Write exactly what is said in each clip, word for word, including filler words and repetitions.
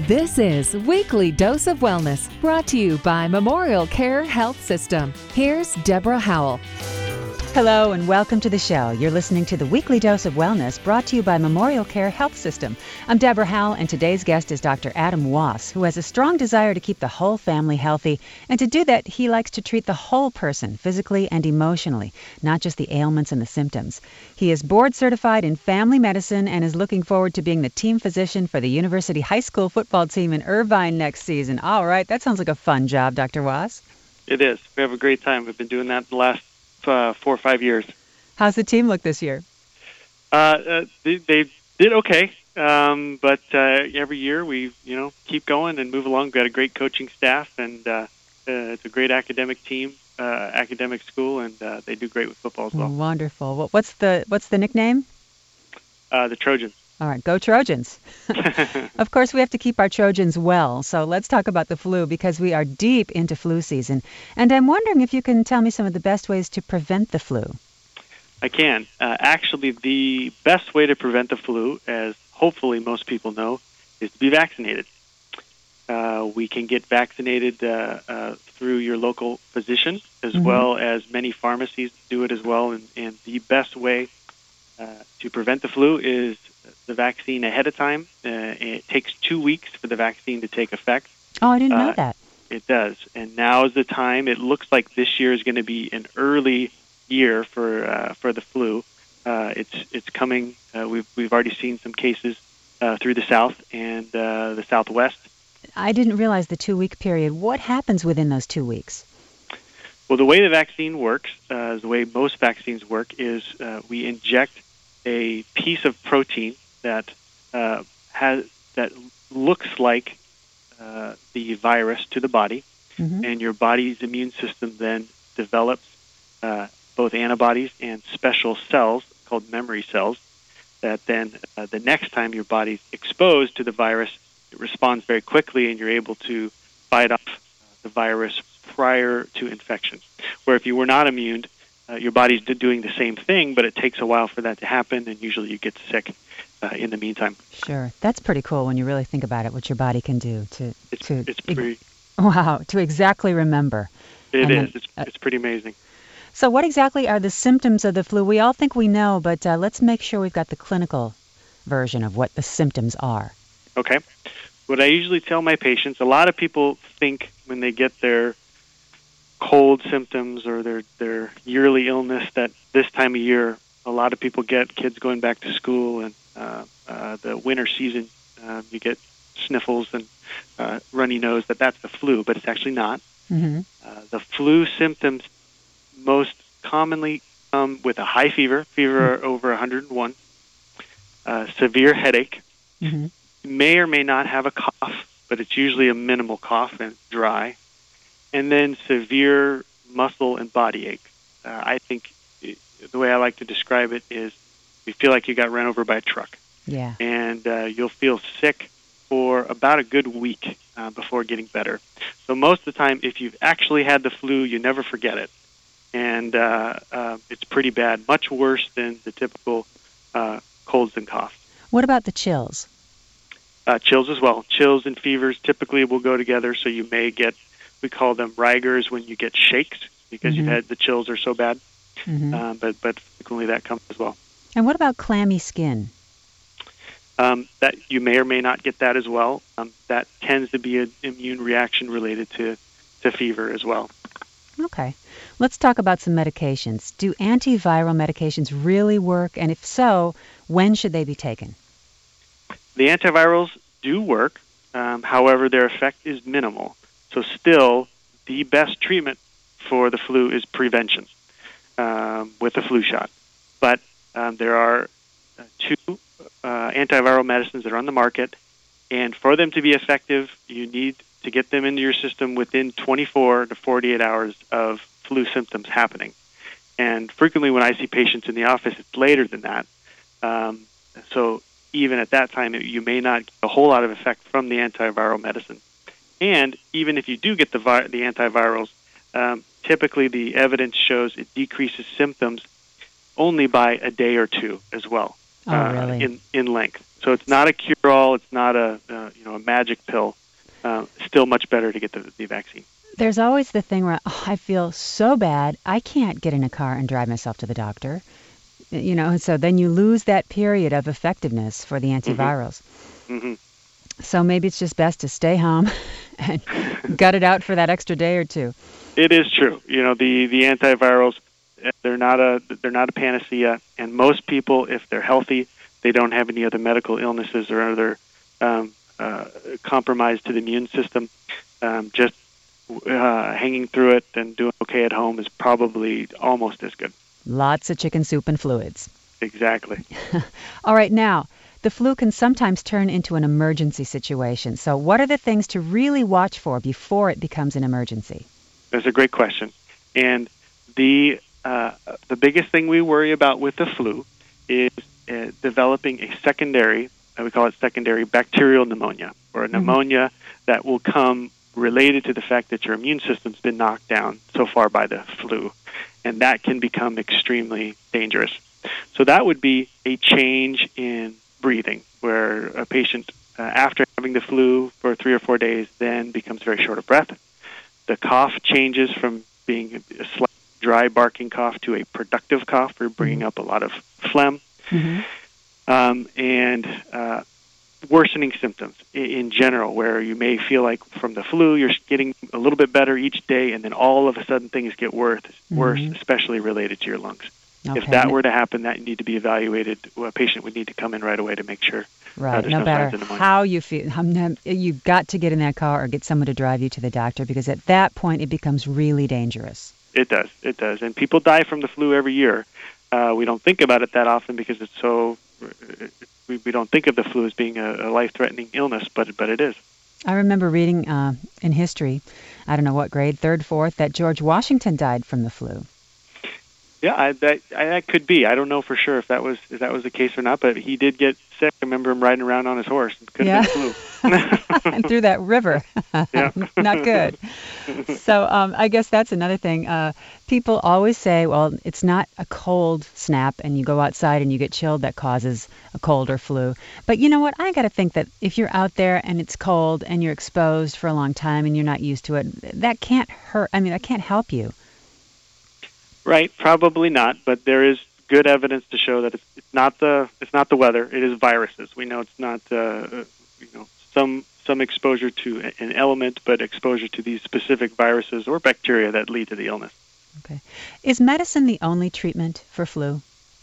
This is Weekly Dose of Wellness, brought to you by Memorial Care Health System. Here's Deborah Howell. Hello and welcome to the show. You're listening to the Weekly Dose of Wellness, brought to you by Memorial Care Health System. I'm Deborah Howell, and today's guest is Doctor Adam Wass, who has a strong desire to keep the whole family healthy. And to do that, he likes to treat the whole person, physically and emotionally, not just the ailments and the symptoms. He is board certified in family medicine and is looking forward to being the team physician for the University High School football team in Irvine next season. All right, that sounds like a fun job, Doctor Wass. It is. We have a great time. We've been doing that the last Uh, four or five years. How's the team look this year? Uh, uh, they, they did okay, um, but uh, every year we, you know, keep going and move along. We've got a great coaching staff, and uh, uh, it's a great academic team, uh, academic school, and uh, they do great with football as well. Wonderful. What, what's the what's the nickname? Uh, the Trojans. All right, go Trojans. Of course, we have to keep our Trojans well, so let's talk about the flu because we are deep into flu season. And I'm wondering if you can tell me some of the best ways to prevent the flu. I can. Uh, actually, the best way to prevent the flu, as hopefully most people know, is to be vaccinated. Uh, we can get vaccinated uh, uh, through your local physician, as mm-hmm. well as many pharmacies do it as well. And, and the best way uh, to prevent the flu is the vaccine ahead of time. Uh, it takes two weeks for the vaccine to take effect. Oh, I didn't know uh, that. It does. And now is the time. It looks like this year is going to be an early year for uh, for the flu. Uh, it's it's coming. Uh, we've we've already seen some cases uh, through the South and uh, the Southwest. I didn't realize the two-week period. What happens within those two weeks? Well, the way the vaccine works, uh, the way most vaccines work, is uh, we inject a piece of protein that uh, has that looks like uh, the virus to the body, mm-hmm. and your body's immune system then develops uh, both antibodies and special cells called memory cells that then uh, the next time your body's exposed to the virus, it responds very quickly and you're able to fight off the virus prior to infection. Where if you were not immune, Uh, your body's doing the same thing, but it takes a while for that to happen, and usually you get sick uh, in the meantime. Sure. That's pretty cool when you really think about it, what your body can do to... It's, to it's pretty... Wow, to exactly remember. It and is. Then, it's, uh, it's pretty amazing. So what exactly are the symptoms of the flu? We all think we know, but uh, let's make sure we've got the clinical version of what the symptoms are. Okay. What I usually tell my patients, a lot of people think when they get their cold symptoms or their, their yearly illness that this time of year a lot of people get, kids going back to school and uh, uh, the winter season, uh, you get sniffles and uh, runny nose, that that's the flu, but it's actually not. Mm-hmm. Uh, the flu symptoms most commonly come with a high fever, fever mm-hmm. over one hundred one, uh, severe headache. Mm-hmm. You may or may not have a cough, but it's usually a minimal cough and dry. And then severe muscle and body ache. Uh, I think it, the way I like to describe it is you feel like you got run over by a truck. Yeah. And uh, you'll feel sick for about a good week uh, before getting better. So most of the time, if you've actually had the flu, you never forget it. And uh, uh, it's pretty bad, much worse than the typical uh, colds and coughs. What about the chills? Uh, chills as well. Chills and fevers typically will go together, so you may get, we call them rigors when you get shakes because mm-hmm. you've had the chills are so bad. Mm-hmm. Um, but, but frequently that comes as well. And what about clammy skin? Um, that you may or may not get that as well. Um, that tends to be an immune reaction related to, to fever as well. Okay. Let's talk about some medications. Do antiviral medications really work? And if so, when should they be taken? The antivirals do work. Um, however, their effect is minimal. So still, the best treatment for the flu is prevention um, with the flu shot. But um, there are uh, two uh, antiviral medicines that are on the market, and for them to be effective, you need to get them into your system within twenty-four to forty-eight hours of flu symptoms happening. And frequently when I see patients in the office, it's later than that. Um, so even at that time, you may not get a whole lot of effect from the antiviral medicine. And even if you do get the, vi- the antivirals, um, typically the evidence shows it decreases symptoms only by a day or two as well. Oh, uh, really? in, in length. So it's not a cure-all. It's not a uh, you know a magic pill. Uh, still much better to get the, the vaccine. There's always the thing where oh, I feel so bad, I can't get in a car and drive myself to the doctor. You know, and so then you lose that period of effectiveness for the antivirals. Mm-hmm. Mm-hmm. So maybe it's just best to stay home and gut it out for that extra day or two. It is true. You know, the, the antivirals, they're not a they're not a panacea, and most people, if they're healthy, they don't have any other medical illnesses or other um, uh, compromise to the immune system. Um, just uh, hanging through it and doing okay at home is probably almost as good. Lots of chicken soup and fluids. Exactly. All right, now, the flu can sometimes turn into an emergency situation. So what are the things to really watch for before it becomes an emergency? That's a great question. And the uh, the biggest thing we worry about with the flu is uh, developing a secondary, uh, we call it secondary bacterial pneumonia, or a pneumonia mm-hmm. that will come related to the fact that your immune system's been knocked down so far by the flu. And that can become extremely dangerous. So that would be a change in breathing, where a patient, uh, after having the flu for three or four days, then becomes very short of breath. The cough changes from being a slight dry barking cough to a productive cough for bringing up a lot of phlegm. Mm-hmm. Um, and uh, worsening symptoms in, in general, where you may feel like from the flu you're getting a little bit better each day, and then all of a sudden things get worse, worse mm-hmm. especially related to your lungs. Okay. If that were to happen, that need to be evaluated. A patient would need to come in right away to make sure. Right. Uh, no, no matter how you feel, you've got to get in that car or get someone to drive you to the doctor, because at that point it becomes really dangerous. It does. It does. And people die from the flu every year. Uh, we don't think about it that often because it's so. We, we don't think of the flu as being a, a life-threatening illness, but but it is. I remember reading uh, in history, I don't know what grade, third, fourth, that George Washington died from the flu. Yeah, I, that I, that could be. I don't know for sure if that was if that was the case or not, but he did get sick. I remember him riding around on his horse. It could yeah. have been flu. And through that river. Yeah. Not good. So um, I guess that's another thing. Uh, people always say, well, it's not a cold snap and you go outside and you get chilled that causes a cold or flu. But you know what? I got to think that if you're out there and it's cold and you're exposed for a long time and you're not used to it, that can't hurt. I mean, that can't help you. Right, probably not, but there is good evidence to show that it's, it's not the it's not the weather. It is viruses. We know it's not uh, you know some some exposure to an element, but exposure to these specific viruses or bacteria that lead to the illness. Okay, is medicine the only treatment for flu?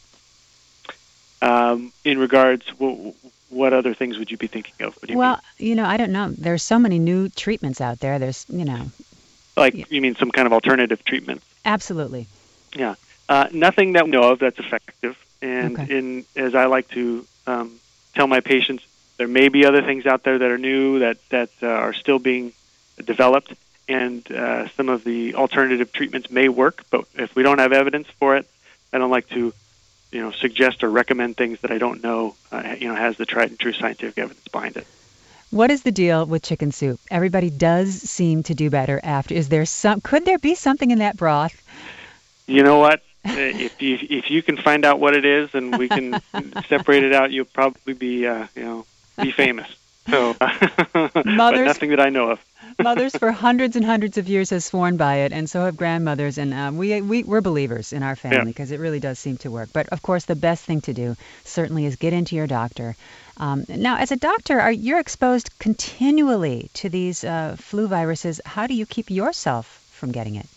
Um, in regards, what, what other things would you be thinking of? What do you well, mean? you know, I don't know. There's so many new treatments out there. There's you know, like you mean some kind of alternative treatment? Absolutely. Yeah, uh, nothing that we know of that's effective. And okay. in as I like to um, tell my patients, there may be other things out there that are new that that uh, are still being developed, and uh, some of the alternative treatments may work. But if we don't have evidence for it, I don't like to, you know, suggest or recommend things that I don't know, uh, you know, has the tried and true scientific evidence behind it. What is the deal with chicken soup? Everybody does seem to do better after. Is there some? Could there be something in that broth? You know what? If you if you can find out what it is and we can separate it out, you'll probably be uh, you know be famous. So, but nothing that I know of. Mothers for hundreds and hundreds of years have sworn by it, and so have grandmothers, and um, we we we're believers in our family because yeah. it really does seem to work. But of course, the best thing to do certainly is get into your doctor. Um, now, as a doctor, are you're exposed continually to these uh, flu viruses? How do you keep yourself from getting it?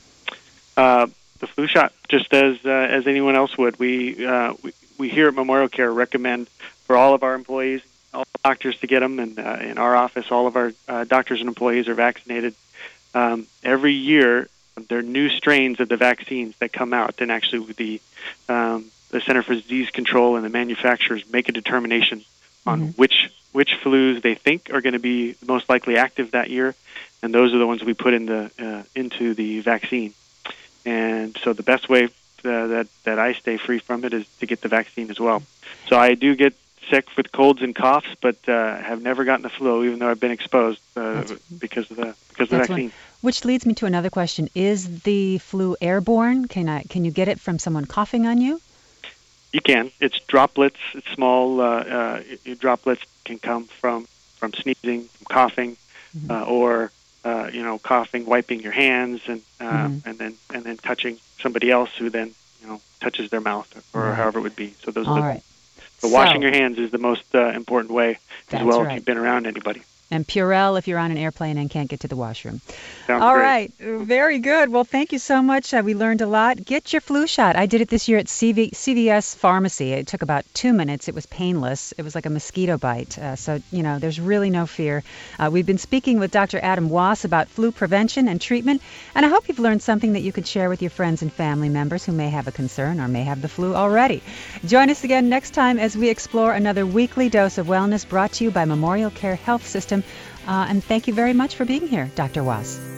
Uh, The flu shot, just as uh, as anyone else would. We, uh, we we here at Memorial Care recommend for all of our employees, all doctors to get them, and uh, in our office, all of our uh, doctors and employees are vaccinated. Um, every year, there are new strains of the vaccines that come out, and actually the um, the Center for Disease Control and the manufacturers make a determination on mm-hmm. which which flus they think are going to be most likely active that year, and those are the ones we put in the uh, into the vaccine. And so the best way uh, that, that I stay free from it is to get the vaccine as well. So I do get sick with colds and coughs, but uh, have never gotten the flu, even though I've been exposed uh, because of the because of the vaccine. One. Which leads me to another question: is the flu airborne? Can I can you get it from someone coughing on you? You can. It's droplets. It's small uh, uh, droplets can come from, from sneezing, from coughing, mm-hmm. uh, or uh, you know, coughing, wiping your hands, and uh, mm-hmm. and then and then touching somebody else who then you know touches their mouth, or right. however it would be. So those All are the, right. so, so washing your hands is the most uh, important way as well right. if you've been around anybody. And Purell if you're on an airplane and can't get to the washroom. Sounds All great. right. Very good. Well, thank you so much. Uh, we learned a lot. Get your flu shot. I did it this year at C V, C V S Pharmacy. It took about two minutes. It was painless. It was like a mosquito bite. Uh, so, you know, there's really no fear. Uh, we've been speaking with Doctor Adam Wass about flu prevention and treatment, and I hope you've learned something that you could share with your friends and family members who may have a concern or may have the flu already. Join us again next time as we explore another weekly dose of wellness brought to you by Memorial Care Health System. Uh, and thank you very much for being here, Doctor Wass.